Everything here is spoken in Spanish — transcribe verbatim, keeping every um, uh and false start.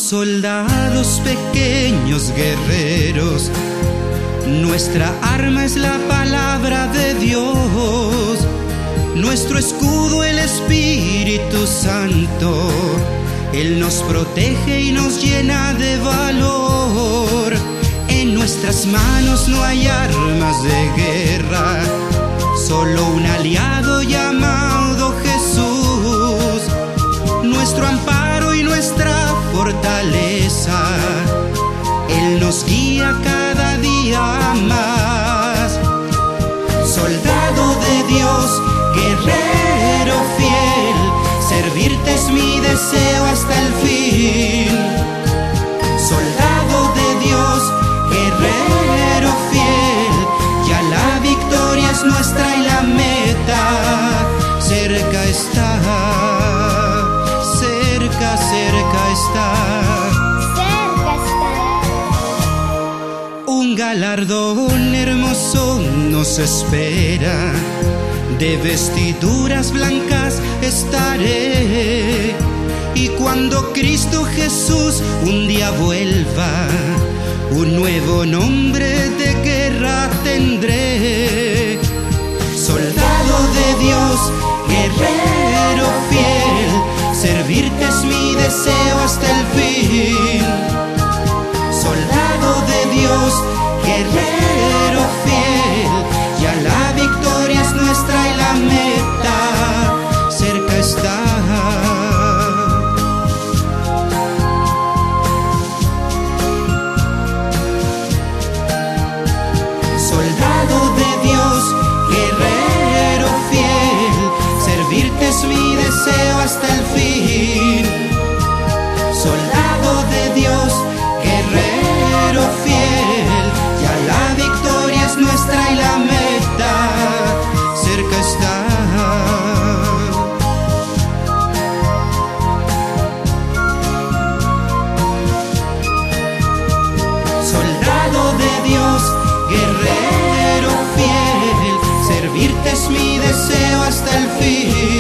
soldados pequeños guerreros, nuestra arma es la palabra de Dios, nuestro escudo el Espíritu Santo. Él nos protege y nos llena de valor. En nuestras manos no hay armas de guerra, solo un aliado llamado Jesús, nuestro amparo y nuestra fortaleza. Él nos guía cada día más. Soldado de Dios, guerrero fiel, servirte es mi deseo hasta el fin. Soldado de Dios, guerrero fiel, ya la victoria es nuestra y la meta cerca está, cerca, cerca está. Cerca está. Un galardón hermoso nos espera, de vestiduras blancas estaré. Y cuando Cristo Jesús un día vuelva, un nuevo nombre de guerra tendré. Soldado de Dios, guerrero fiel, servirte es mi deseo hasta el fin. Soldado de Dios, guerrero fiel, ya la victoria es nuestra y la meta cerca está. Soldado de Dios, guerrero fiel, servirte es mi deseo hasta el fin. Soldado de Dios, guerrero fiel, ya la victoria es nuestra y la meta cerca está. Soldado de Dios, guerrero fiel, servirte es mi deseo hasta el fin.